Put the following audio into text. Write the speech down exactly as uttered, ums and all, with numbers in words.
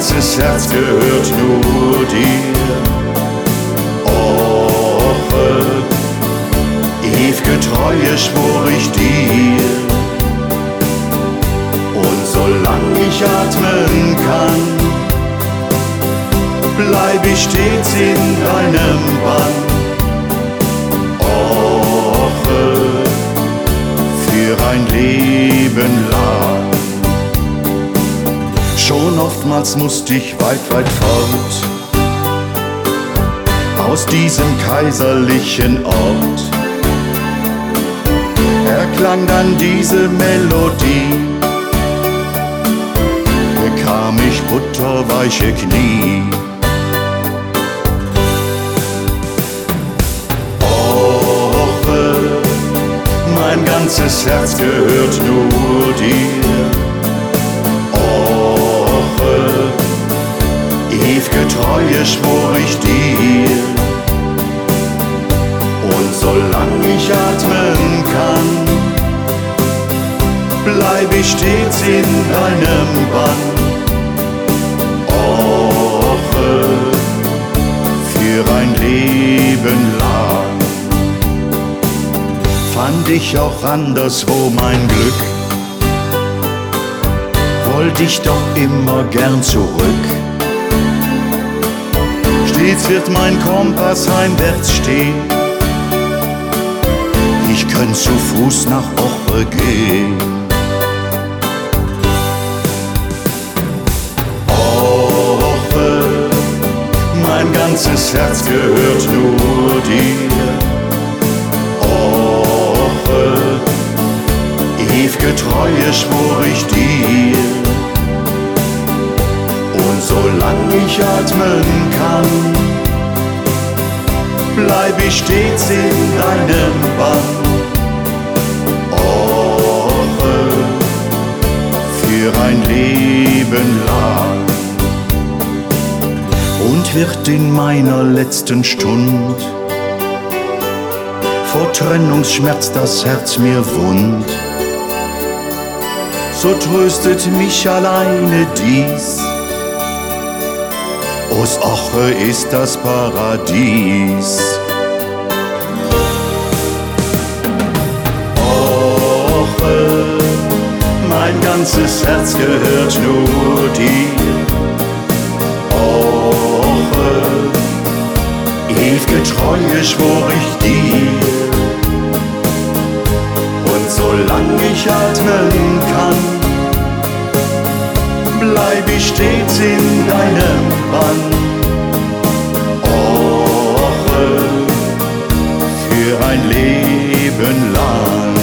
ganzes Herz gehört nur dir. Oche, ew'ge Treue schwor ich dir. Und solang ich atmen kann, bleib ich stets in deinem Bann. Oche, für ein Leben lang. Schon oftmals musste ich weit, weit fort aus diesem kaiserlichen Ort. Erklang dann diese Melodie, bekam ich butterweiche Knie. Oche, mein ganzes Herz gehört nur dir. Ew'ge Treue schwor ich dir. Und solang ich atmen kann, bleib ich stets in deinem Bann. Oche, für ein Leben lang. Fand ich auch anderswo mein Glück, wollt ich doch immer gern zurück. Stets wird mein Kompass heimwärts stehen, ich könnt zu Fuß nach Oche gehen. Oche, mein ganzes Herz gehört nur dir. Oche, ew'ge Treue schwor ich dir. Und solang ich atmen kann, bleib ich stets in deinem Bann. Oche, für ein Leben lang. Und wird in meiner letzten Stund vor Trennungsschmerz das Herz mir wund, so tröstet mich alleine dies: Aus Oche ist das Paradies. Oche, mein ganzes Herz gehört nur dir. Oche, ew'ge Treue schwor ich dir. Und solang ich atmen kann, bleib ich stets in deinem Bann. Oche, für ein Leben lang.